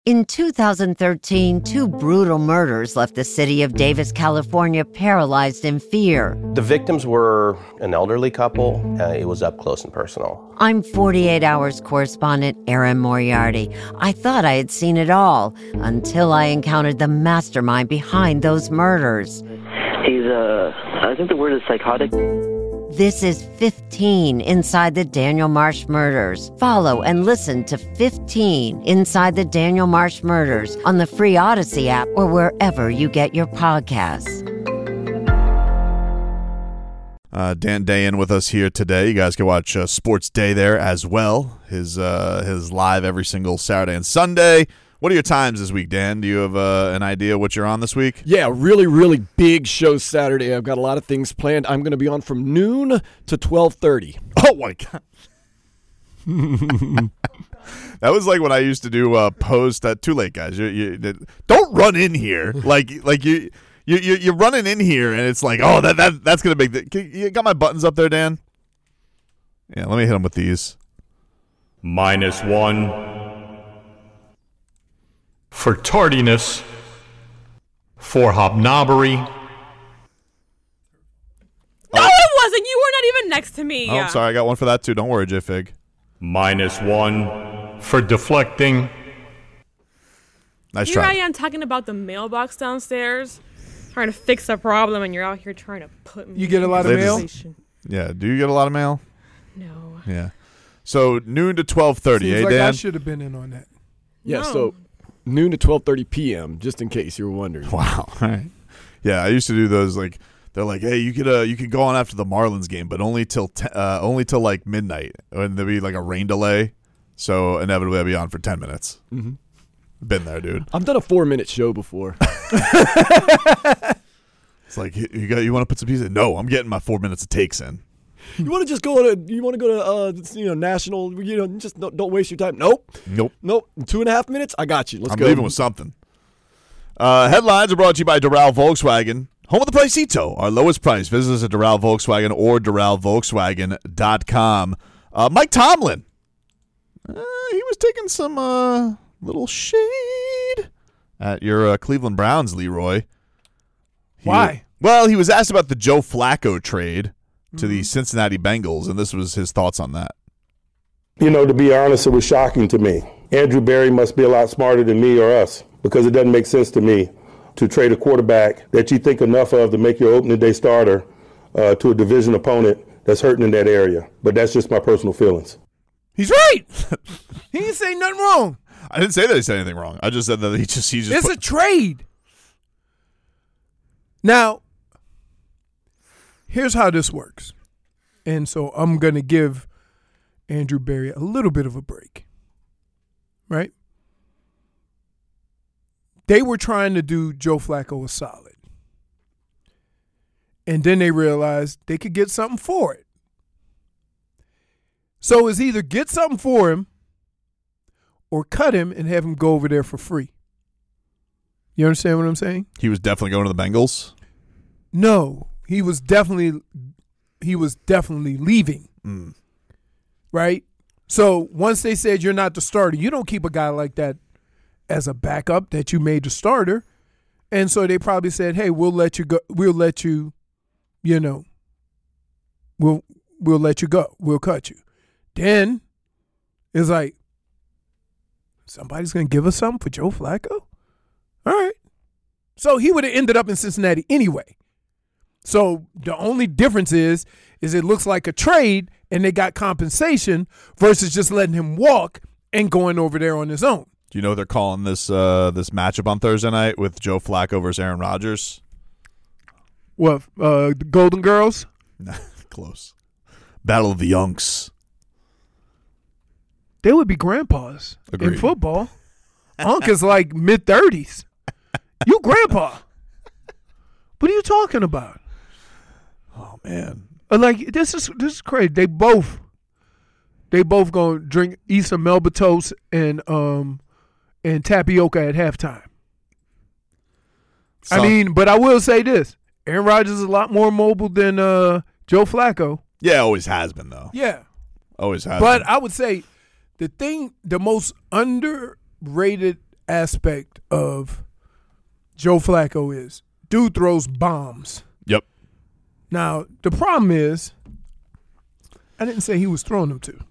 In 2013, two brutal murders left the city of Davis, California, paralyzed in fear. The victims were an elderly couple. It was up close and personal. I'm 48 Hours correspondent Erin Moriarty. I thought I had seen it all until I encountered the mastermind behind those murders. He's, I think the word is psychotic. This is 15 Inside the Daniel Marsh Murders. Follow and listen to 15 Inside the Daniel Marsh Murders on the free Odyssey app or wherever you get your podcasts. Dan Dayan with us here today. You guys can watch Sports Day there as well. His live every single Saturday and Sunday. What are your times this week, Dan? Do you have an idea what you're on this week? Yeah, really, really big show Saturday. I've got a lot of things planned. I'm going to be on from noon to 12:30. Oh, my God. That was like when I used to do post. Too late, guys. You don't run in here. Like you're running in here, and it's like, oh, that's going to make you got my buttons up there, Dan? Yeah, let me hit them with these. -1. For tardiness, for hobnobbery. No, it wasn't. You were not even next to me. Oh, I'm sorry. I got one for that, too. Don't worry, J-Fig. -1 for deflecting. Nice Here try. I am talking about the mailbox downstairs, trying to fix a problem, and you're out here trying to put me. You get a lot of mail? Yeah. Do you get a lot of mail? No. Yeah. So noon to 12:30, Seems like Dan? I should have been in on that. Yeah, No. so noon to 12:30 p.m., just in case you were wondering. Wow. All right. Yeah, I used to do those. Like they're like, hey, you could go on after the Marlins game, but only till like midnight, and there'd be like a rain delay, so inevitably I'd be on for 10 minutes. Mm-hmm. Been there, dude. I've done a 4-minute show before. It's like you want to put some pieces? No, I'm getting my 4 minutes of takes in. You want to go to national, just don't waste your time. Nope. 2.5 minutes, I got you. Let's go. I'm leaving with something. Headlines are brought to you by Doral Volkswagen, home of the Pricito, our lowest price. Visit us at Doral Volkswagen or DoralVolkswagen.com. Mike Tomlin, he was taking some little shade at your Cleveland Browns, Leroy. Why? Well, he was asked about the Joe Flacco trade to the Cincinnati Bengals, and this was his thoughts on that. To be honest, it was shocking to me. Andrew Berry must be a lot smarter than me or us, because it doesn't make sense to me to trade a quarterback that you think enough of to make your opening day starter to a division opponent that's hurting in that area. But that's just my personal feelings. He's right. He didn't say nothing wrong. I didn't say that he said anything wrong. I just said that he just It's a trade. Now, here's how this works. And so I'm going to give Andrew Berry a little bit of a break. Right? They were trying to do Joe Flacco a solid. And then they realized they could get something for it. So it's either get something for him or cut him and have him go over there for free. You understand what I'm saying? He was definitely going to the Bengals? No, he was definitely leaving. Right? So once they said you're not the starter, you don't keep a guy like that as a backup that you made the starter. And so they probably said, hey, we'll let you go. We'll let you, we'll let you go. We'll cut you. Then it's like, somebody's going to give us something for Joe Flacco? All right. So he would have ended up in Cincinnati anyway. So the only difference is it looks like a trade and they got compensation versus just letting him walk and going over there on his own. Do you know what they're calling this matchup on Thursday night with Joe Flacco versus Aaron Rodgers? What, the Golden Girls? Close. Battle of the Yunks. They would be grandpas Agreed. in football. Unc is like mid-30s. You grandpa. What are you talking about? Oh, man. Like, this is crazy. They both gonna eat some Melba toast and tapioca at halftime. But I will say this. Aaron Rodgers is a lot more mobile than Joe Flacco. Yeah, always has been, though. Yeah. Always has But been. I would say the most underrated aspect of Joe Flacco is dude throws bombs. Yep. Now, the problem is, I didn't say he was throwing them to.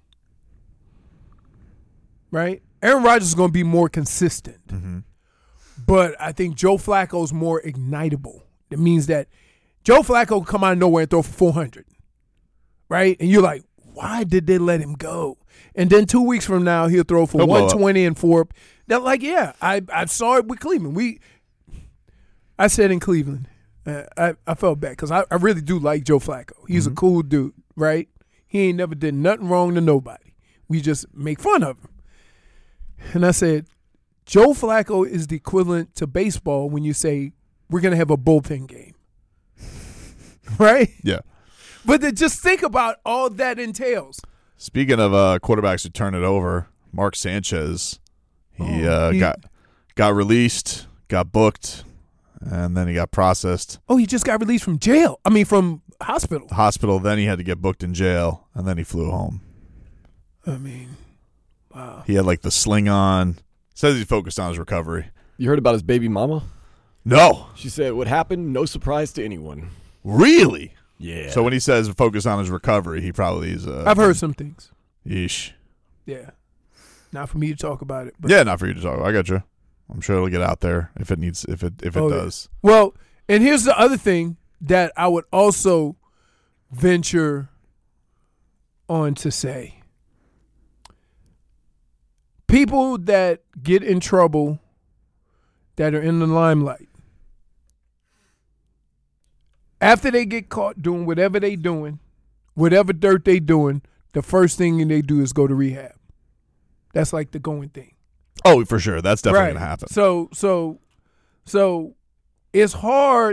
Right? Aaron Rodgers is going to be more consistent. Mm-hmm. But I think Joe Flacco's more ignitable. It means that Joe Flacco will come out of nowhere and throw for 400. Right? And you're like, why did they let him go? And then 2 weeks from now, he'll throw for 120 and 4. That, like, yeah, I saw it with Cleveland. I said in Cleveland, I felt bad because I really do like Joe Flacco. He's a cool dude, right? He ain't never did nothing wrong to nobody. We just make fun of him. And I said, Joe Flacco is the equivalent to baseball when you say, we're going to have a bullpen game. Right? Yeah. But then just think about all that entails. Speaking of quarterbacks who turn it over, Mark Sanchez, he got released, got booked, and then he got processed. Oh, he just got released from jail. I mean, from hospital. Then he had to get booked in jail, and then he flew home. I mean, wow. He had like the sling on. Says he's focused on his recovery. You heard about his baby mama? No. She said what happened, no surprise to anyone. Really? Yeah. So when he says focus on his recovery, he probably is. I've heard some things. Yeesh. Yeah. Not for me to talk about it. But. Yeah, not for you to talk about. I got you. I'm sure it'll get out there if it needs, if it does. Yeah. Well, and here's the other thing that I would also venture on to say. People that get in trouble that are in the limelight, after they get caught doing whatever they doing, whatever dirt they doing, the first thing they do is go to rehab. That's like the going thing. Oh, for sure. That's definitely right. going to happen. So it's hard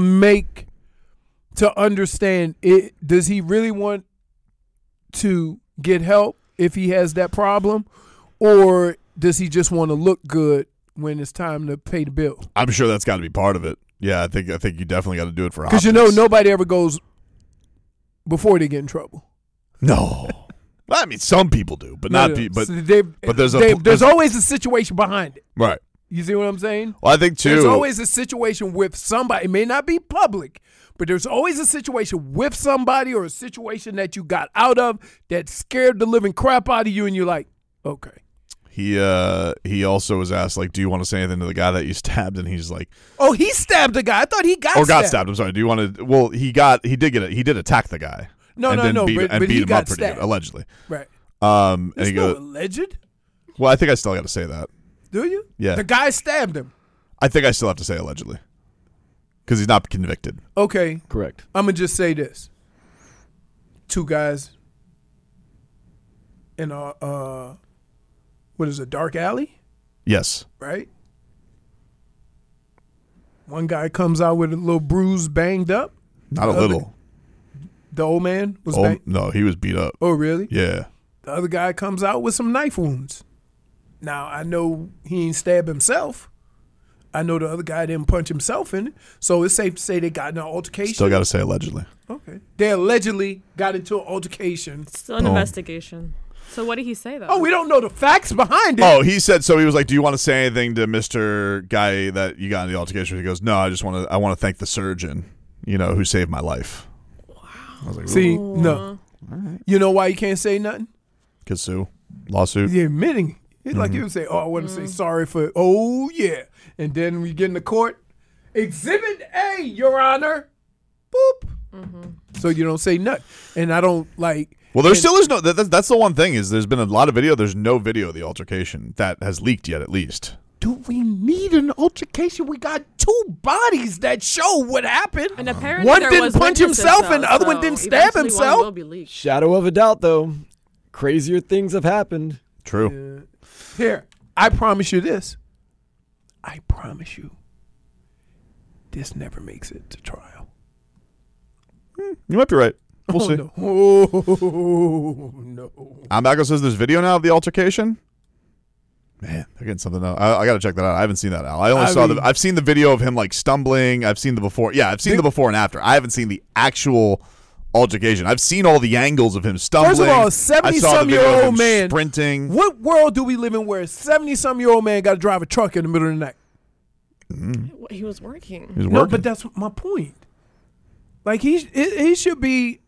to understand it. Does he really want to get help if he has that problem? Or does he just want to look good when it's time to pay the bill? I'm sure that's got to be part of it. Yeah, I think you definitely got to do it for optics. Because nobody ever goes before they get in trouble. No. I mean, some people do, but not people. But there's always a situation behind it. Right. You see what I'm saying? Well, I think, too. There's always a situation with somebody. It may not be public, but there's always a situation with somebody or a situation that you got out of that scared the living crap out of you, and you're like, okay. He also was asked, like, do you want to say anything to the guy that you stabbed? And he's like, oh, he stabbed the guy. I thought he got stabbed. I'm sorry. Do you want to? Well, he did attack the guy. No, beat he him got up pretty stabbed. good, allegedly. Right. And he goes, alleged? Well, I think I still got to say that. Do you? Yeah. The guy stabbed him. I think I still have to say allegedly because he's not convicted. Okay. Correct. I'm going to just say this. Two guys in a, what is it, dark alley? Yes. Right? One guy comes out with a little bruise, banged up. Not a little. The old man was banged? No, he was beat up. Oh, really? Yeah. The other guy comes out with some knife wounds. Now, I know he ain't stabbed himself. I know the other guy didn't punch himself in it. So it's safe to say they got in an altercation. Still got to say allegedly. Okay. They allegedly got into an altercation. Still an investigation. So what did he say, though? Oh, we don't know the facts behind it. Oh, he said, so he was like, do you want to say anything to Mr. Guy that you got in the altercation? He goes, no, I want to thank the surgeon, who saved my life. Wow. I was like, see, no. Right. You know why you can't say nothing? Because sue. Lawsuit. You're admitting. It's like you would say, I want to say sorry for, yeah. And then we get in the court, Exhibit A, Your Honor. Boop. Mm-hmm. So you don't say nothing. And I don't like. Well, there still is no. That's the one thing is there's been a lot of video. There's no video of the altercation that has leaked yet, at least. Do we need an altercation? We got two bodies that show what happened. And apparently one didn't punch himself and the other one didn't stab himself. Shadow of a doubt, though. Crazier things have happened. True. Here, I promise you this. I promise you, this never makes it to trial. You might be right. We'll see. No. Oh, no. Ambago says there's video now of the altercation. Man, they're getting something out. I got to check that out. I haven't seen that, Al. I've seen the video of him like stumbling. I've seen the before. Yeah, I've seen the before and after. I haven't seen the actual altercation. I've seen all the angles of him stumbling. First of all, I saw the video of 70-some-year-old him man sprinting. What world do we live in where a 70-some-year-old man got to drive a truck in the middle of the night? He was working. No, but that's my point. Like he should be,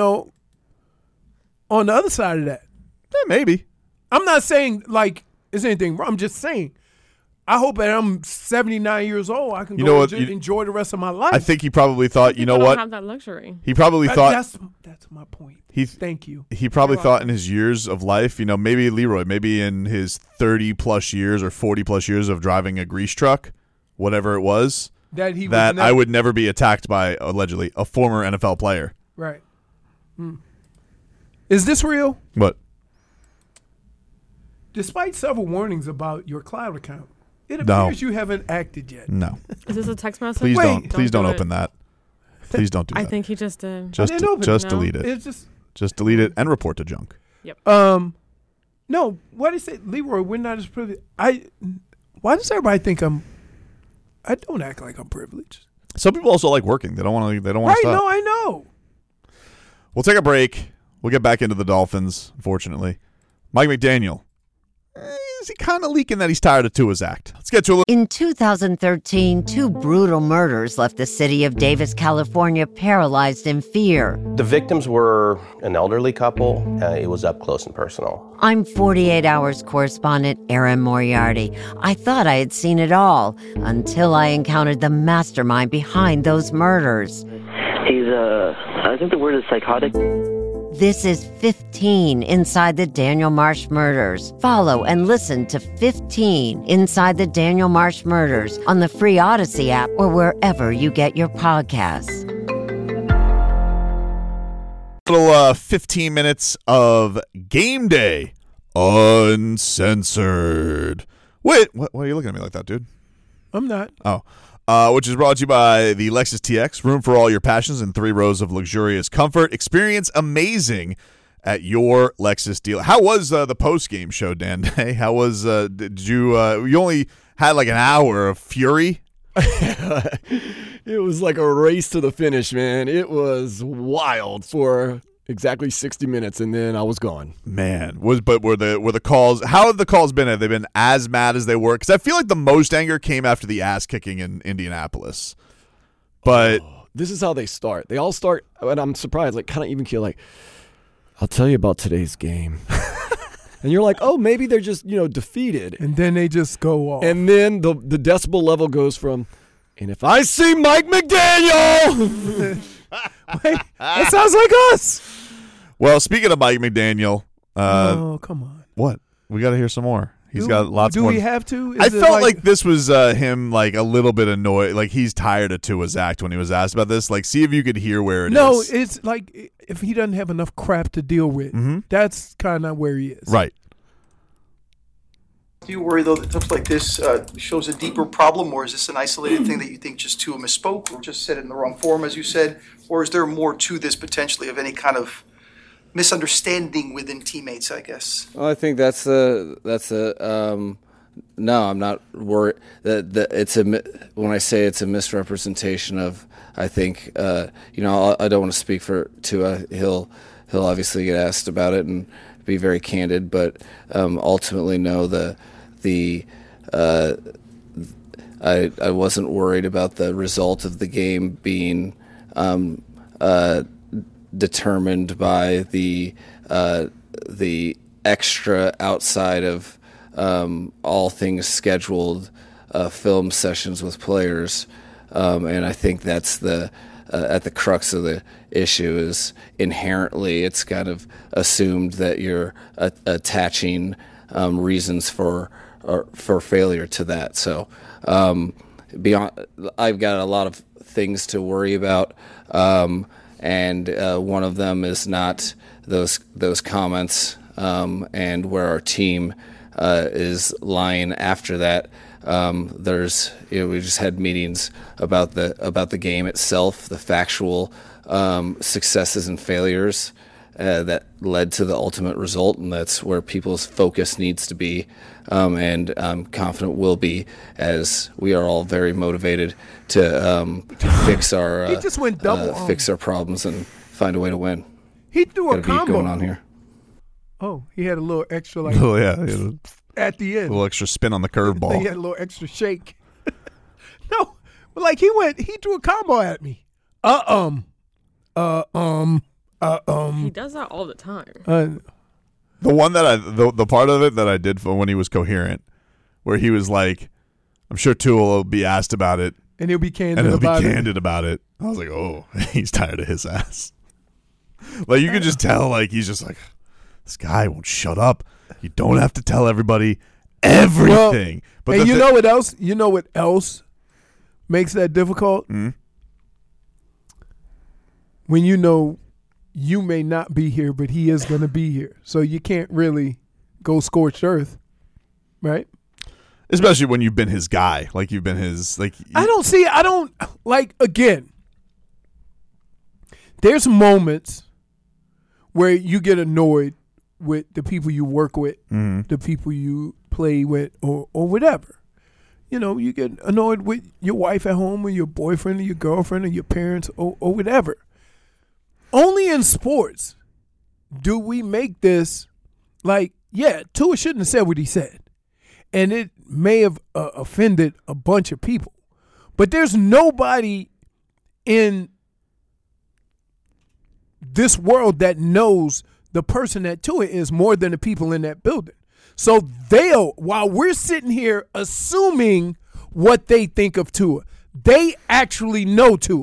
on the other side of that. Yeah, maybe. I'm not saying like it's anything wrong. I'm just saying. I hope that I'm 79 years old. I can enjoy the rest of my life. I think he probably thought, you know People what? don't have that luxury. He probably thought that's my point. Thank you. He probably thought in his years of life, maybe Leroy, maybe in his 30 plus years or 40 plus years of driving a grease truck, whatever it was, that I would never be attacked by allegedly a former NFL player. Right. Is this real? What? Despite several warnings about your cloud account, it appears you haven't acted yet. No. Is this a text message? Please don't open that. Please don't do that. I think he just did. Just delete it. It's just delete it and report to junk. Yep. No. What did he say, Leroy? We're not as privileged. Why does everybody think I don't act like I'm privileged. Some people also like working. They don't want to. They don't want to stop. No, I know. We'll take a break. We'll get back into the Dolphins. Unfortunately, Mike McDaniel. Is he kind of leaking that he's tired of Tua's act? Let's get to a little. In 2013, 2 brutal murders left the city of Davis, California, paralyzed in fear. The victims were an elderly couple. It was up close and personal. I'm 48 Hours correspondent Erin Moriarty. I thought I had seen it all until I encountered the mastermind behind those murders. He's, I think the word is psychotic. This is 15 Inside the Daniel Marsh Murders. Follow and listen to 15 Inside the Daniel Marsh Murders on the free Odyssey app or wherever you get your podcasts. Little 15 minutes of Game Day Uncensored. Wait, what are you looking at me like that, dude? I'm not. Oh. Which is brought to you by the Lexus TX. Room for all your passions in 3 rows of luxurious comfort. Experience amazing at your Lexus dealer. How was the post-game show, Dan Day? How was, did you only had like an hour of fury? It was like a race to the finish, man. It was wild for exactly 60 minutes, and then I was gone. Man, were the calls? How have the calls been? Have they been as mad as they were? Because I feel like the most anger came after the ass kicking in Indianapolis. But this is how they start. They all start, and I'm surprised. Like kind of even keel. Like, I'll tell you about today's game, and you're like, oh, maybe they're just defeated, and then they just go off, and then the decibel level goes from, and if I see Mike McDaniel. Wait, that sounds like us. Well, speaking of Mike McDaniel, oh come on, what we got to hear some more. He's got lots more. Do we have to? I felt like this was him like a little bit annoyed, like he's tired of Tua's act when he was asked about this. Like, see if you could hear where it is. No, it's like if he doesn't have enough crap to deal with, that's kind of where he is. Right. Do you worry, though, that stuff like this shows a deeper problem, or is this an isolated thing that you think just Tua misspoke or just said it in the wrong form, as you said, or is there more to this potentially of any kind of misunderstanding within teammates, I guess? Well, I think that's a no, I'm not worried that it's when I say it's a misrepresentation of, I think, I don't want to speak for Tua. He'll obviously get asked about it and be very candid, but ultimately no, I wasn't worried about the result of the game being determined by the extra outside of all things scheduled film sessions with players, and I think that's at the crux of the issue is inherently it's kind of assumed that you're attaching reasons for failure to that. So beyond, I've got a lot of things to worry about, and one of them is not those comments and where our team is lying after that. There's we just had meetings about the game itself, the factual successes and failures that led to the ultimate result, and that's where people's focus needs to be, and I'm confident will be, as we are all very motivated to fix our he just went double fix our problems and find a way to win. He threw a Got a beat combo going on here. Oh, he had a little extra like Oh yeah, a at the end. little extra spin on the He curveball. had a little extra shake. No, but like he threw a combo at me. He does that all the time. The one that the part of it that I did for when he was coherent, where he was like, "I'm sure Tua will be asked about it, and he'll be candid and he'll about be it. candid about it." I was like, "Oh, he's tired of his ass." Like you could just tell, like he's just like, this guy won't shut up. You don't have to tell everybody everything. But and you know what else? You know what else makes that difficult? Mm-hmm. When you know you may not be here, but he is going to be here, so you can't really go scorched earth, right? Especially when you've been his guy, like you've been his like. I don't like again. There's moments where you get annoyed with the people you work with, the people you play with, or whatever. You know, you get annoyed with your wife at home or your boyfriend or your girlfriend or your parents or whatever. Only in sports do we make this like, yeah, Tua shouldn't have said what he said. And it may have offended a bunch of people. But there's nobody in this world that knows the person that Tua is more than the people in that building. So while we're sitting here assuming what they think of Tua, they actually know Tua.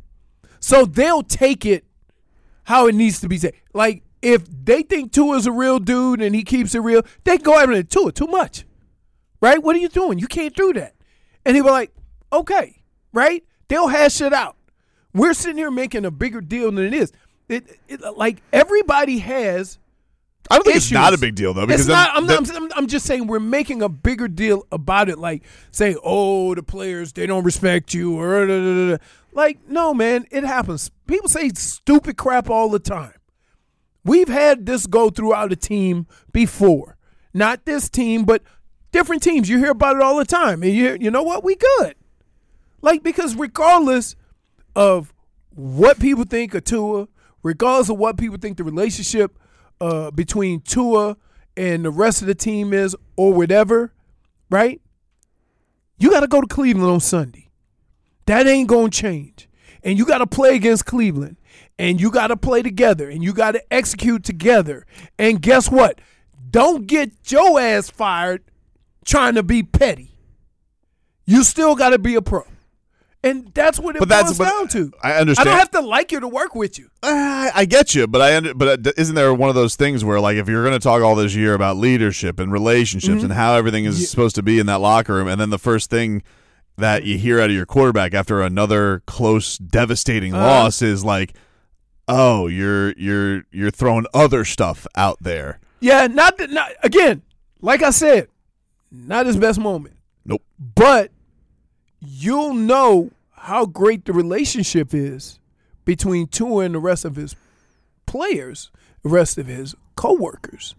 So they'll take it how it needs to be said. Like, if they think Tua's a real dude and he keeps it real, they go after Tua too much. Right? What are you doing? You can't do that. And he'll be like, okay, right? They'll hash it out. We're sitting here making a bigger deal than it is. Like everybody has. I don't think issues. it's not a big deal though, because I'm just saying we're making a bigger deal about it. Like saying, oh, the players, they don't respect you, or like, no, man, it happens. People say stupid crap all the time. We've had this go throughout a team before, not this team, but different teams. You hear about it all the time, and you know what? We good. Like, because regardless of what people think of Tua, regardless of what people think the relationship between Tua and the rest of the team is or whatever, right? You got to go to Cleveland on Sunday. That ain't going to change. And you got to play against Cleveland. And you got to play together. And you got to execute together. And guess what? Don't get your ass fired trying to be petty. You still got to be a pro. And that's what it boils down to. I understand. I don't have to like you to work with you. I get you, but isn't there one of those things where, like, if you're going to talk all this year about leadership and relationships and how everything is supposed to be in that locker room, and then the first thing that you hear out of your quarterback after another close, devastating loss is like, oh, you're throwing other stuff out there. Yeah, not again. Like I said, not his best moment. Nope. But you'll know how great the relationship is between Tua and the rest of his players, the rest of his coworkers,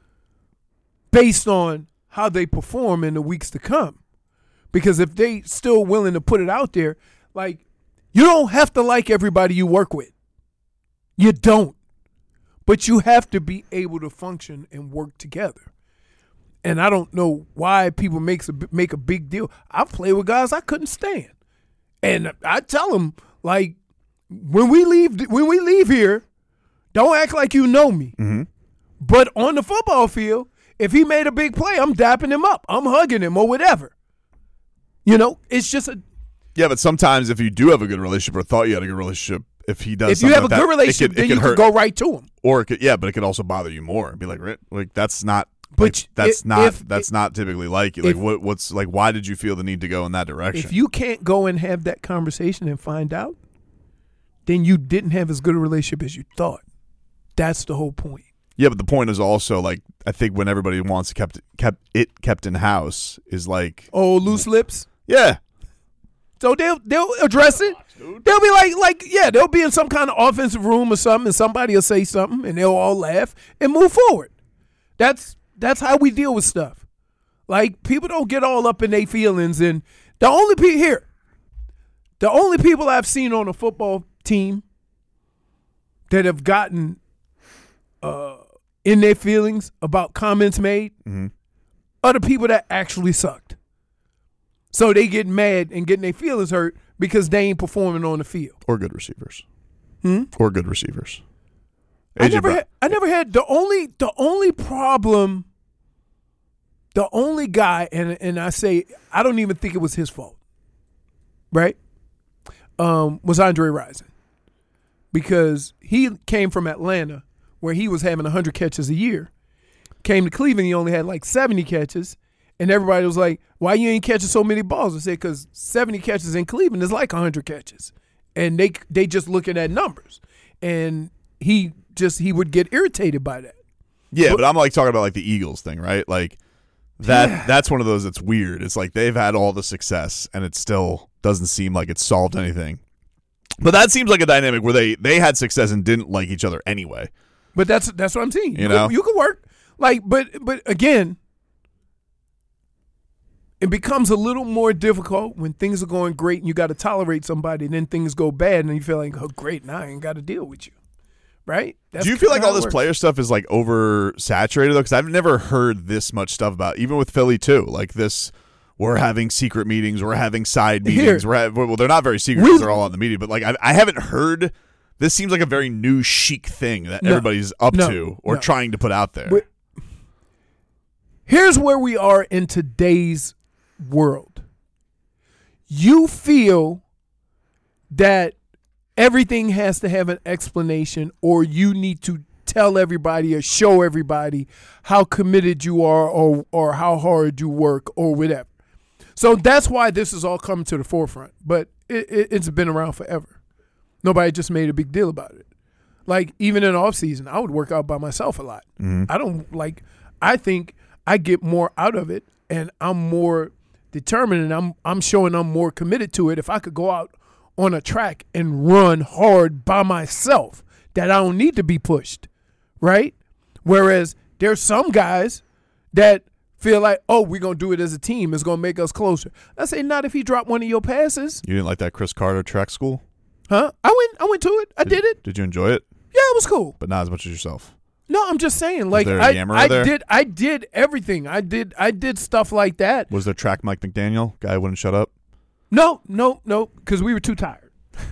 based on how they perform in the weeks to come. Because if they still willing to put it out there, like, you don't have to like everybody you work with. You don't. But you have to be able to function and work together. And I don't know why people make a big deal. I've played with guys I couldn't stand. And I tell them, like, when we leave here, don't act like you know me. Mm-hmm. But on the football field, if he made a big play, I'm dapping him up. I'm hugging him or whatever. You know, it's just a. Yeah, but sometimes if you do have a good relationship or thought you had a good relationship, if he does, if you have a good relationship, then you can go right to him. Or it could, but it could also bother you more. Be like that's not. But that's not typically like you. Like what's like? Why did you feel the need to go in that direction? If you can't go and have that conversation and find out, then you didn't have as good a relationship as you thought. That's the whole point. Yeah, but the point is also, like, I think when everybody wants kept in house is like, oh, loose lips. Yeah. So they'll address it. They'll be like they'll be in some kind of offensive room or something, and somebody will say something, and they'll all laugh and move forward. That's how we deal with stuff. Like, people don't get all up in their feelings, and the only people I've seen on a football team that have gotten in their feelings about comments made are the people that actually sucked. So they get mad and getting their feelings hurt because they ain't performing on the field. Or good receivers. Or good receivers. I never had the only problem. The only guy, and I say I don't even think it was his fault, right? Was Andre Rison, because he came from Atlanta where he was having 100 catches a year. Came to Cleveland, he only had like 70 catches, and everybody was like, "Why you ain't catching so many balls?" I said, "Because 70 catches in Cleveland is like 100 catches," and they just looking at numbers, and he would get irritated by that. Yeah, but I'm like talking about like the Eagles thing, right? Like that's one of those that's weird. It's like they've had all the success, and it still doesn't seem like it's solved anything. But that seems like a dynamic where they had success and didn't like each other anyway. But that's what I'm saying. You know? You could work. Like, but again, it becomes a little more difficult when things are going great and you got to tolerate somebody, and then things go bad and you feel like, oh, great, now I ain't got to deal with you. Right? Do you feel like all this player stuff is like oversaturated though? Because I've never heard this much stuff about, even with Philly too. Like this, we're having secret meetings, we're having side meetings. Well, they're not very secret because they're all on the media. But like I haven't heard. This seems like a very new chic thing that everybody's up to or trying to put out there. But here's where we are in today's world. You feel that everything has to have an explanation, or you need to tell everybody or show everybody how committed you are or how hard you work or whatever. So that's why this has all come to the forefront. But it's been around forever. Nobody just made a big deal about it. Like, even in off season, I would work out by myself a lot. I think I get more out of it, and I'm more determined, and I'm showing I'm more committed to it if I could go out on a track and run hard by myself, that I don't need to be pushed, right? Whereas there's some guys that feel like, oh, we're going to do it as a team. It's going to make us closer. I say, not if he dropped one of your passes. You didn't like that Chris Carter track school? Huh? I went to it. I did it. Did you enjoy it? Yeah, it was cool. But not as much as yourself. No, I'm just saying. Like, was there a yammerer there? I did everything. I did stuff like that. Was there track Mike McDaniel? Guy wouldn't shut up? No, because we were too tired.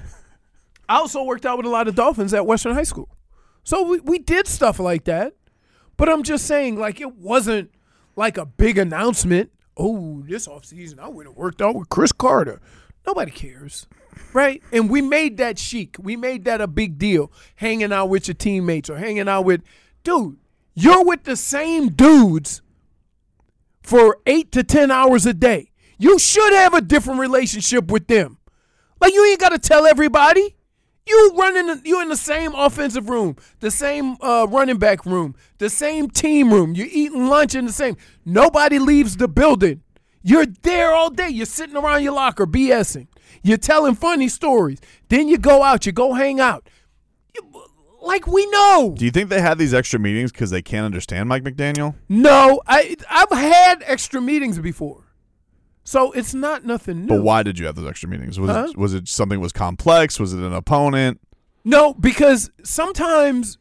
I also worked out with a lot of Dolphins at Western High School. So we did stuff like that. But I'm just saying, like, it wasn't like a big announcement. Oh, this offseason I went and worked out with Chris Carter. Nobody cares. Right? And we made that chic. We made that a big deal, hanging out with your teammates or hanging out with – dude, you're with the same dudes for 8 to 10 hours a day. You should have a different relationship with them. Like, you ain't got to tell everybody. You're in the same offensive room, the same running back room, the same team room. You're eating lunch in the same. Nobody leaves the building. You're there all day. You're sitting around your locker BSing. You're telling funny stories. Then you go out. You go hang out. Like, we know. Do you think they had these extra meetings because they can't understand Mike McDaniel? No. I've had extra meetings before. So it's not nothing new. But why did you have those extra meetings? Was it something that was complex? Was it an opponent? No, because sometimes,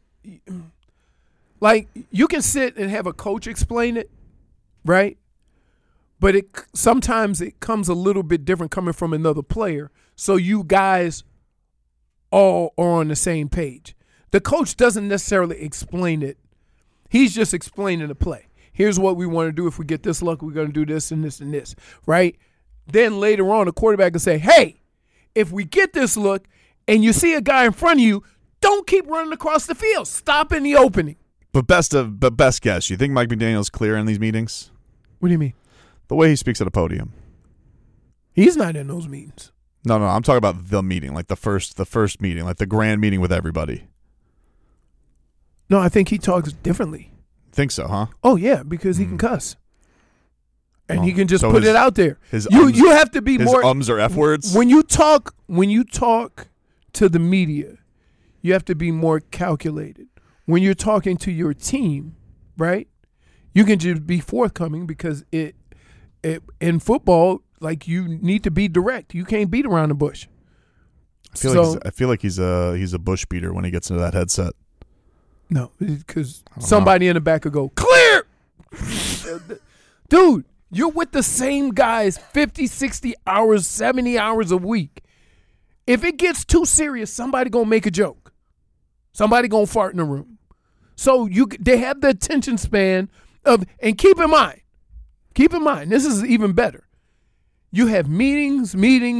like, you can sit and have a coach explain it, right? But sometimes it comes a little bit different coming from another player. So you guys all are on the same page. The coach doesn't necessarily explain it. He's just explaining the play. Here's what we want to do. If we get this luck, we're going to do this and this and this, right? Then later on, the quarterback will say, hey, if we get this look and you see a guy in front of you, don't keep running across the field. Stop in the opening. But best guess, you think Mike McDaniel's clear in these meetings? What do you mean? The way he speaks at a podium. He's not in those meetings. No, I'm talking about the meeting, like the first meeting, like the grand meeting with everybody. No, I think he talks differently. Think so, huh? Oh, yeah, because he can cuss. And he can just put it out there. You have to be more. His ums are F words? When you talk to the media, you have to be more calculated. When you're talking to your team, right, you can just be forthcoming because in football, like, you need to be direct. You can't beat around the bush. I feel like he's a bush beater when he gets into that headset. No, because somebody in the back will go, clear! Dude, you're with the same guys 50, 60 hours, 70 hours a week. If it gets too serious, somebody going to make a joke. Somebody going to fart in the room. So they have the attention span of, and keep in mind, this is even better. You have meetings,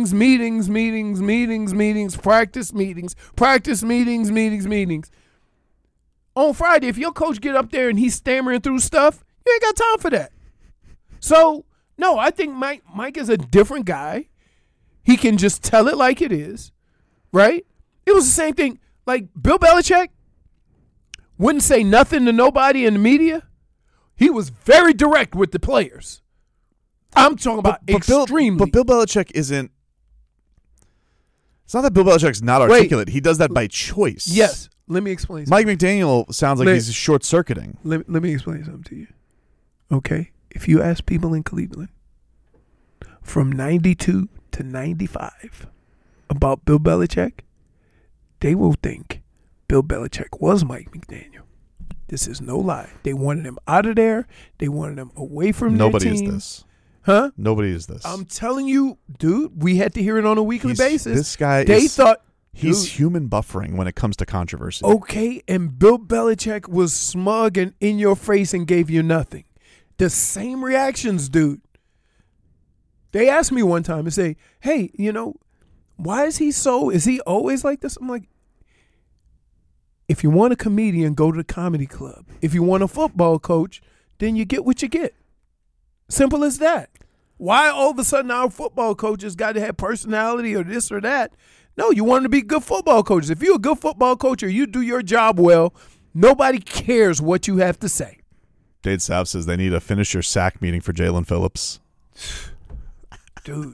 practice meetings. On Friday, if your coach get up there and he's stammering through stuff, you ain't got time for that. So, no, I think Mike is a different guy. He can just tell it like it is, right? It was the same thing. Like Bill Belichick wouldn't say nothing to nobody in the media. He was very direct with the players. I'm talking about extremely. But Bill Belichick isn't. It's not that Bill Belichick's not articulate. He does that by choice. Yes. Let me explain Mike something. McDaniel sounds like he's short-circuiting. Let me explain something to you. Okay? If you ask people in Cleveland from 92 to 95 about Bill Belichick, they will think Bill Belichick was Mike McDaniel. This is no lie. They wanted him out of there. They wanted him away from their team. Nobody is this. Huh? Nobody is this. I'm telling you, dude, we had to hear it on a weekly basis. This guy he's human buffering when it comes to controversy. Okay, and Bill Belichick was smug and in your face and gave you nothing. The same reactions, dude. They asked me one time and say, hey, why is he always like this? I'm like, if you want a comedian, go to the comedy club. If you want a football coach, then you get what you get. Simple as that. Why all of a sudden our football coaches got to have personality or this or that? No, you want to be good football coaches. If you're a good football coach or you do your job well, nobody cares what you have to say. Dade Sapp says they need a finish your sack meeting for Jalen Phillips. Dude.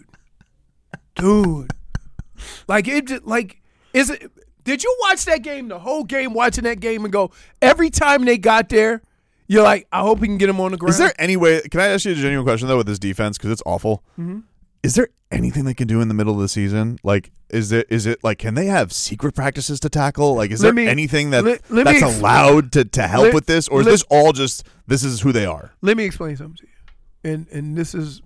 Did you watch that game, the whole game, watching that game and go, every time they got there, you're like, I hope we can get him on the ground? Is there any way, can I ask you a genuine question, though, with this defense? Because it's awful. Mm-hmm. Is there anything they can do in the middle of the season? Like, is it like, can they have secret practices to tackle? Like, is there anything that's allowed to help with this? Or is this all just, this is who they are? Let me explain something to you. And this is,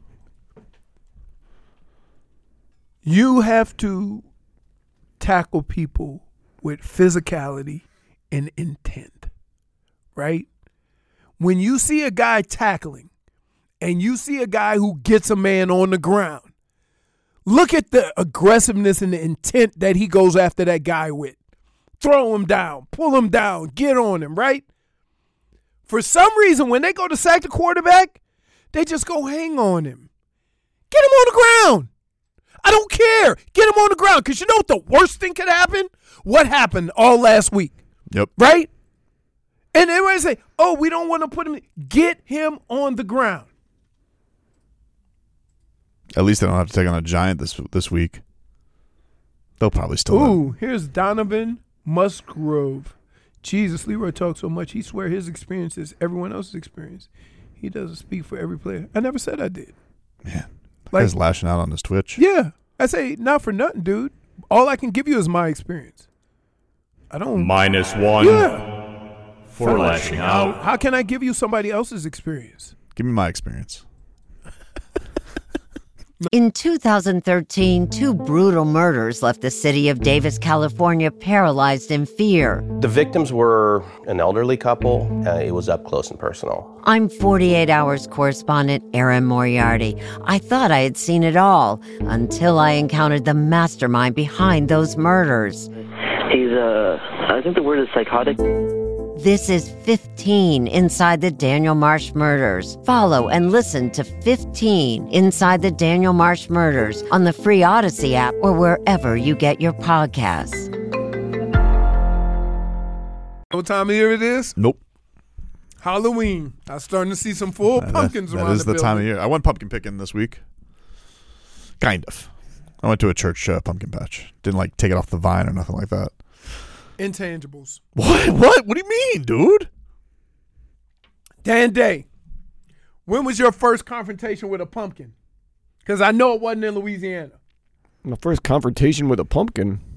you have to tackle people with physicality and intent, right? When you see a guy tackling and you see a guy who gets a man on the ground, look at the aggressiveness and the intent that he goes after that guy with. Throw him down, pull him down, get on him, right? For some reason, when they go to sack the quarterback, they just go hang on him. Get him on the ground. I don't care. Get him on the ground, because you know what the worst thing could happen? What happened all last week? Yep. Right? And everybody say, oh, we don't want to put him. Get him on the ground. At least they don't have to take on a Giant this week. They'll probably still win. Here's Donovan Musgrove. Jesus, Leroy talks so much. He swear his experience is everyone else's experience. He doesn't speak for every player. I never said I did. Man, he's lashing out on his Twitch. Yeah. I say, not for nothing, dude. All I can give you is my experience. I don't. -1 for lashing out. How can I give you somebody else's experience? Give me my experience. In 2013, 2 brutal murders left the city of Davis, California, paralyzed in fear. The victims were an elderly couple. It was up close and personal. I'm 48 Hours correspondent Erin Moriarty. I thought I had seen it all until I encountered the mastermind behind those murders. He's, I think the word is psychotic. This is 15 Inside the Daniel Marsh Murders. Follow and listen to 15 Inside the Daniel Marsh Murders on the free Odyssey app or wherever you get your podcasts. What time of year it is? Nope. Halloween. I'm starting to see some full pumpkins around the building. That is the time of year. I went pumpkin picking this week. Kind of. I went to a church pumpkin patch. Didn't take it off the vine or nothing like that. Intangibles. What? What do you mean, dude? Dan Day, when was your first confrontation with a pumpkin? Because I know it wasn't in Louisiana. My first confrontation with a pumpkin?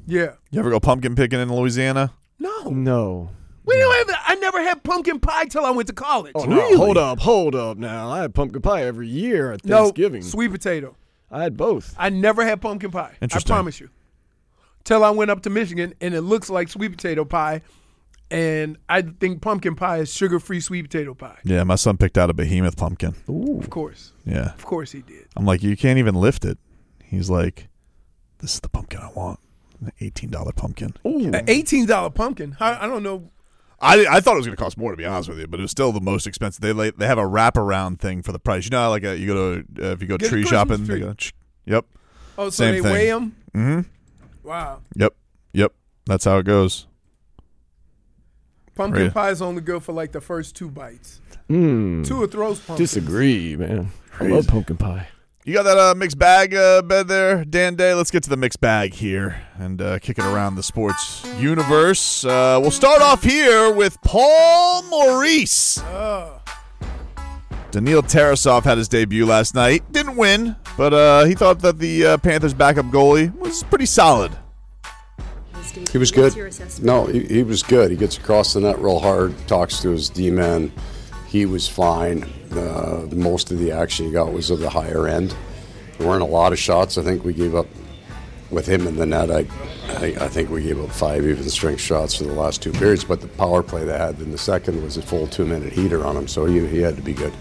Yeah. You ever go pumpkin picking in Louisiana? No. We don't have. I never had pumpkin pie till I went to college. Oh, no. Hold up now. I had pumpkin pie every year at Thanksgiving. No, sweet potato. I had both. I never had pumpkin pie. Interesting. I promise you. Till I went up to Michigan, and it looks like sweet potato pie, and I think pumpkin pie is sugar-free sweet potato pie. Yeah, my son picked out a behemoth pumpkin. Ooh. Of course. Yeah. Of course he did. I'm like, you can't even lift it. He's like, this is the pumpkin I want. An $18 pumpkin. Ooh. An $18 pumpkin? I don't know. I thought it was going to cost more, to be honest with you, but it was still the most expensive. They have a wraparound thing for the price. You know how like you go to if you go Get a tree Christmas shopping, tree. they go, yep. Oh, so Same they thing. weigh them? Mm-hmm. Wow. Yep. That's how it goes. Pumpkin Right. pie is only good for like the first 2 bites. Mm. 2 of throws pumpkins. Disagree, man. I love pumpkin pie. You got that mixed bag bed there, Dan Day? Let's get to the mixed bag here and kick it around the sports universe. We'll start off here with Paul Maurice. Daniil Tarasov had his debut last night. Didn't win, but he thought that the Panthers' backup goalie was pretty solid. He was good. No, he was good. He gets across the net real hard, talks to his D-men. He was fine. Most of the action he got was at the higher end. There weren't a lot of shots. I think we gave up, with him in the net, I think we gave up 5 even strength shots for the last 2 periods, but the power play they had in the second was a full 2-minute heater on him, so he had to be good.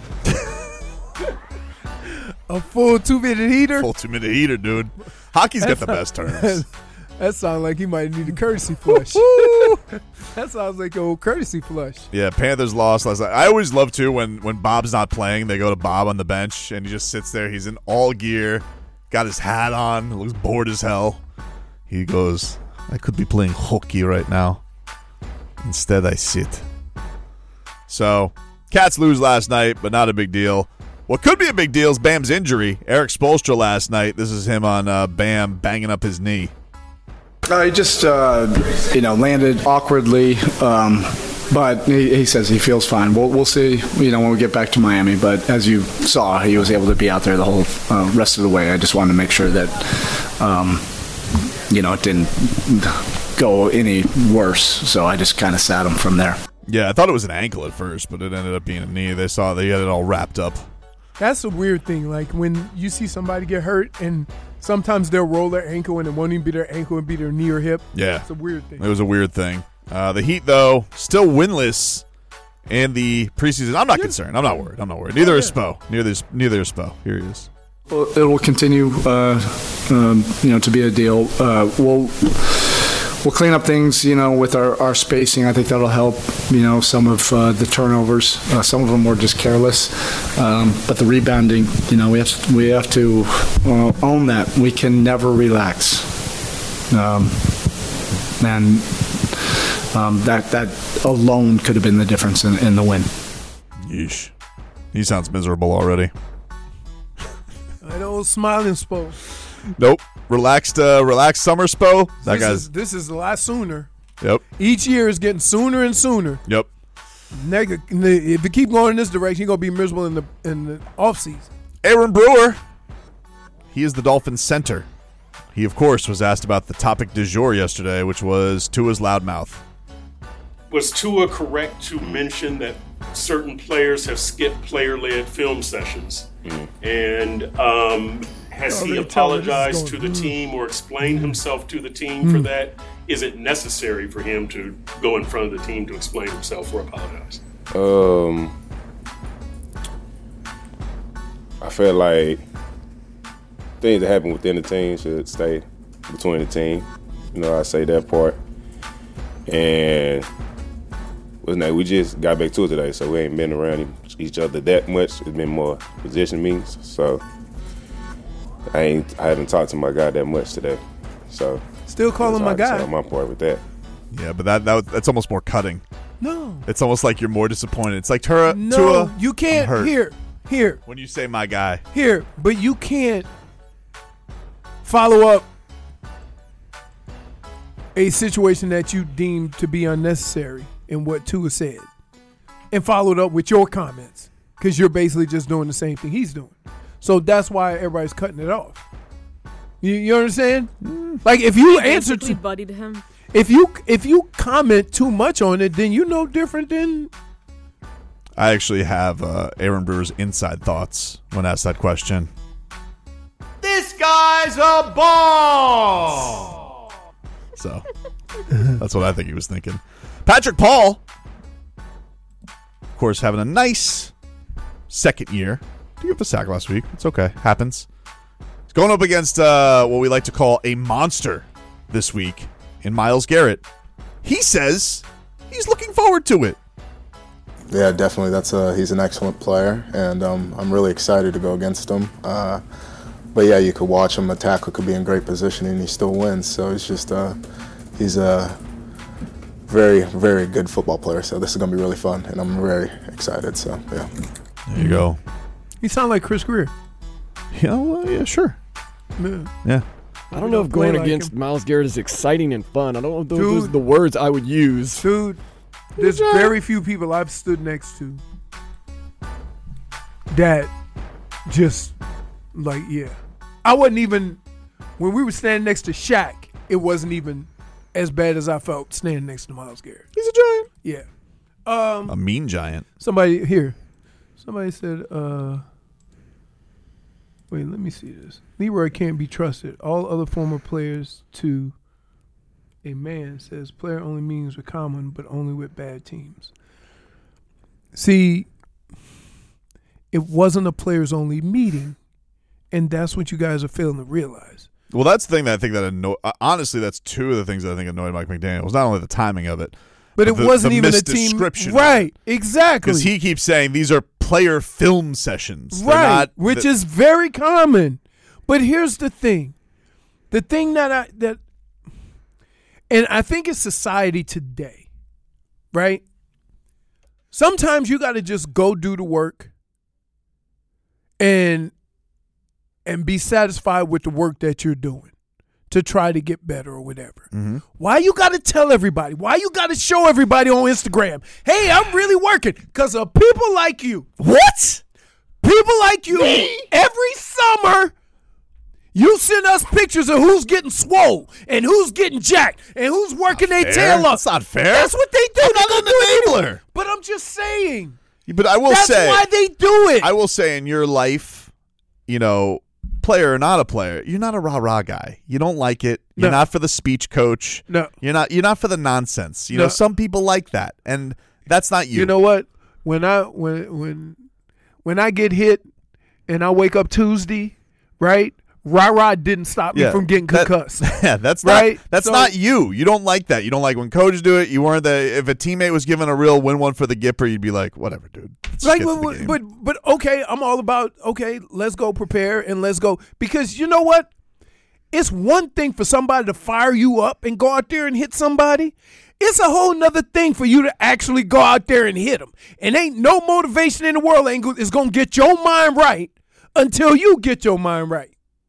A full 2-minute heater? Full 2-minute heater, dude. Hockey's got the best terms. That sounds like he might need a courtesy flush. That sounds like an old courtesy flush. Yeah, Panthers lost last night. I always love, too, when Bob's not playing, they go to Bob on the bench, and he just sits there. He's in all gear, got his hat on, looks bored as hell. He goes, I could be playing hockey right now. Instead, I sit. So, Cats lose last night, but not a big deal. What could be a big deal is Bam's injury. Eric Spoelstra last night. This is him on Bam banging up his knee. He just, landed awkwardly, but he says he feels fine. We'll see, when we get back to Miami. But as you saw, he was able to be out there the whole rest of the way. I just wanted to make sure that, it didn't go any worse. So I just kind of sat him from there. Yeah, I thought it was an ankle at first, but it ended up being a knee. They saw they had it all wrapped up. That's a weird thing. Like when you see somebody get hurt and sometimes they'll roll their ankle and it won't even be their ankle and be their knee or hip. Yeah. It's a weird thing. It was a weird thing. The Heat, though, still winless in the preseason. I'm not concerned. I'm not worried. Neither is Spo. Neither is Spo. Here he is. Well, it will continue, to be a deal. We'll clean up things, with our spacing. I think that'll help, some of the turnovers. Some of them were just careless. But the rebounding, we have to own that. We can never relax. That alone could have been the difference in the win. Yeesh. He sounds miserable already. An old smiling Spo. Nope. Relaxed summer Spo. This is a lot sooner. Yep. Each year is getting sooner and sooner. Yep. If you keep going in this direction, you're gonna be miserable in the off season. Aaron Brewer. He is the Dolphins center. He, of course, was asked about the topic du jour yesterday, which was Tua's loudmouth. Was Tua correct to mention that certain players have skipped player-led film sessions? And has he apologized to the team or explained himself to the team for that? Is it necessary for him to go in front of the team to explain himself or apologize? I feel like things that happen within the team should stay between the team. I say that part. And we just got back to it today, so we ain't been around each other that much. It's been more position meetings, so I haven't talked to my guy that much today. So still calling my guy. On my part with that. Yeah, but that's almost more cutting. No, it's almost like you're more disappointed. It's like Tua. You can't. Here. When you say my guy. Here, but you can't follow up a situation that you deemed to be unnecessary in what Tua said and follow it up with your comments because you're basically just doing the same thing he's doing. So that's why everybody's cutting it off. You understand? Like if you answer basically to buddied him. if you comment too much on it, then you know different than. I actually have Aaron Brewer's inside thoughts when asked that question. This guy's a ball. So that's what I think he was thinking. Patrick Paul, of course, having a nice second year. He gave up a sack last week. It's okay. Happens. He's going up against what we like to call a monster this week in Myles Garrett. He says he's looking forward to it. Yeah, definitely. He's an excellent player, and I'm really excited to go against him. But yeah, you could watch him. The tackle could be in great position, and he still wins. So it's just he's a very, very good football player. So this is going to be really fun, and I'm very excited. So yeah. There you go. You sound like Chris Greer. Yeah, sure. Yeah. I don't know if going against Myles Garrett is exciting and fun. I don't know if those are the words I would use. Dude, there's very few people I've stood next to that just like, yeah. I wasn't even, when we were standing next to Shaq, it wasn't even as bad as I felt standing next to Myles Garrett. He's a giant. Yeah. A mean giant. Somebody said, wait, let me see this. Leroy can't be trusted. All other former players to a man says player only means with common, but only with bad teams. See, it wasn't a players only meeting, and that's what you guys are failing to realize. Well, that's the thing that I think that honestly, that's two of the things that I think annoyed Mike McDaniel. Was not only the timing of it, but it wasn't even a team. Right, exactly. Because he keeps saying these are player film sessions. Right, which is very common. But here's the thing. The thing that and I think it's society today, right? Sometimes you got to just go do the work and be satisfied with the work that you're doing to try to get better or whatever. Mm-hmm. Why you got to tell everybody? Why you got to show everybody on Instagram, hey, I'm really working? Because of people like you. What? People like you. Every summer, you send us pictures of who's getting swole and who's getting jacked and who's working their tail off. That's not fair. That's what they do. I'm not an enabler. But I'm just saying. But I will say. That's why they do it. I will say in your life, player or not a player, you're not a rah-rah guy. You don't like it. You're not for the speech coach. No. You're not for the nonsense. You know, some people like that, and that's not you. You know what? When I get hit and I wake up Tuesday, right? Rah-rah didn't stop me from getting concussed. That's right? That's not you. You don't like that. You don't like when coaches do it. You weren't if a teammate was given a real win one for the Gipper, you'd be like, whatever, dude. But okay, I'm all about, okay, let's go prepare and let's go. Because you know what? It's one thing for somebody to fire you up and go out there and hit somebody. It's a whole nother thing for you to actually go out there and hit them. And ain't no motivation in the world is going to get your mind right until you get your mind right.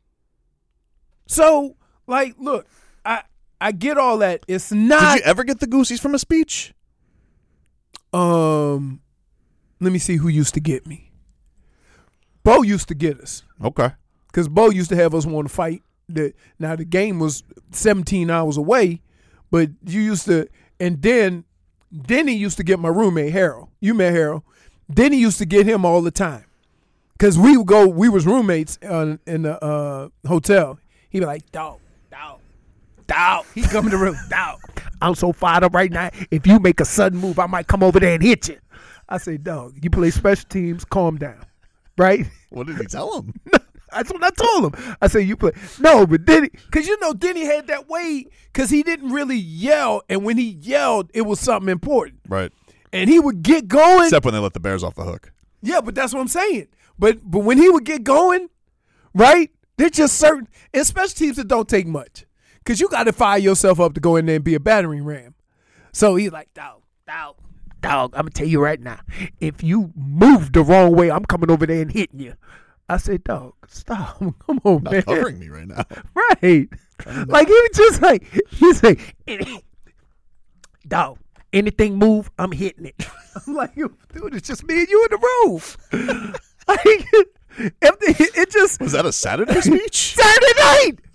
So, like, look, I get all that. It's not. Did you ever get the goosies from a speech? Let me see who used to get me. Bo used to get us. Okay. Because Bo used to have us want to fight. Now, the game was 17 hours away, but you used to, and then Denny used to get my roommate, Harold. You met Harold. Denny used to get him all the time. Because we was roommates in the hotel. He'd be like, dog. He'd come in the room, dog. I'm so fired up right now. If you make a sudden move, I might come over there and hit you. I say, dog, you play special teams, calm down. Right? What did he tell him? That's what I told him. I say, you play. No, but Denny, because Denny had that way because he didn't really yell. And when he yelled, it was something important. Right. And he would get going. Except when they let the Bears off the hook. Yeah, but that's what I'm saying. But when he would get going, right? They're just certain, and special teams that don't take much. Because you got to fire yourself up to go in there and be a battering ram. So he's like, dog, I'm going to tell you right now. If you move the wrong way, I'm coming over there and hitting you. I said, dog, stop. Come on, man. Not covering me right now. Right. Like, he was just like, he's like, dog, anything move, I'm hitting it. I'm like, dude, it's just me and you in the room. Like, it just was that a Saturday speech? Saturday night.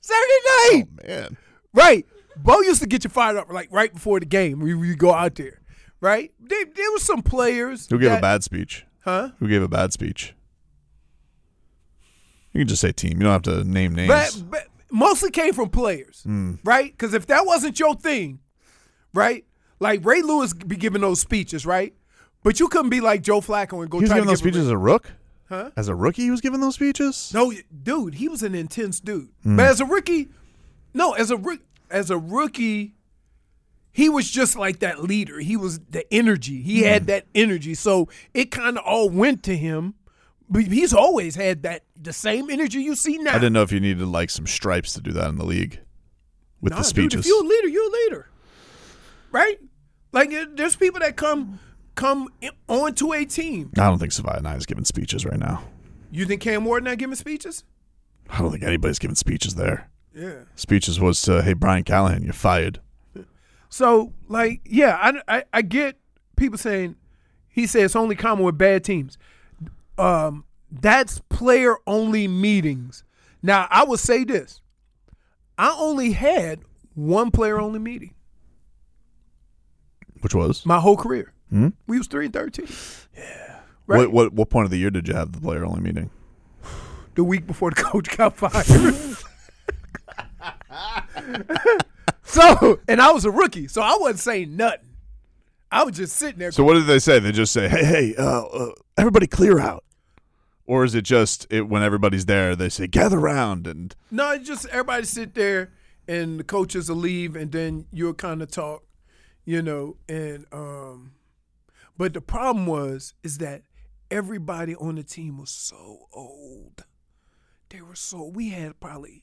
Saturday night. Oh, man. Right. Bo used to get you fired up like right before the game. We go out there. Right? There was some players. Who gave a bad speech? Huh? Who gave a bad speech? You can just say team. You don't have to name names. But mostly came from players. Right? Because if that wasn't your thing, right? Like Ray Lewis be giving those speeches, right? But you couldn't be like Joe Flacco and go He was try to giving those give speeches as a rook? Huh? As a rookie, he was giving those speeches? No, dude, he was an intense dude. But as a rookie, as a rookie, he was just like that leader. He was the energy. He had that energy. So it kind of all went to him. But he's always had the same energy you see now. I didn't know if you needed like some stripes to do that in the league with the speeches. Dude, if you're a leader, you're a leader. Right? Like there's people that come onto a team. I don't think Savai'a Nye is giving speeches right now. You think Cam Ward not giving speeches? I don't think anybody's giving speeches there. Yeah. Speeches was to, hey, Brian Callahan, you're fired. So, like, yeah, I get people saying he said it's only common with bad teams. That's player-only meetings. Now, I would say this. I only had one player-only meeting. Which was? My whole career. Hmm? We was 3-13. Yeah. Right? What point of the year did you have the player-only meeting? The week before the coach got fired. So, and I was a rookie, so I wasn't saying nothing. I was just sitting there. So what did they say? They just say, hey, everybody clear out. Or is it just when everybody's there, they say, gather around? And No, it's just everybody sit there and the coaches will leave and then you'll kind of talk, and but the problem is that everybody on the team was so old. We had probably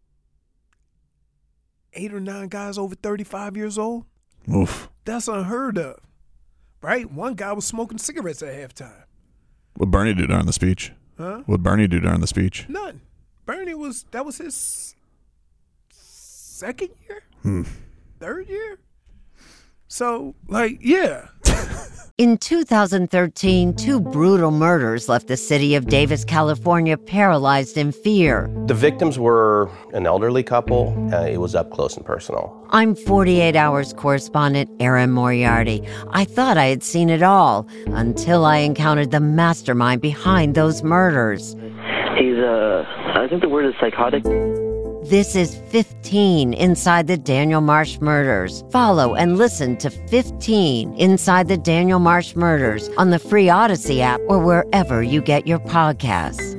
8 or 9 guys over 35 years old. Oof. That's unheard of, right? One guy was smoking cigarettes at halftime. What'd Bernie do during the speech? Huh? What'd Bernie do during the speech? None. Bernie that was his second year? Third year? So, yeah. In 2013, 2 brutal murders left the city of Davis, California, paralyzed in fear. The victims were an elderly couple. It was up close and personal. I'm 48 Hours correspondent Erin Moriarty. I thought I had seen it all until I encountered the mastermind behind those murders. He's, I think the word is psychotic. This is 15 Inside the Daniel Marsh Murders. Follow and listen to 15 Inside the Daniel Marsh Murders on the free Odyssey app or wherever you get your podcasts.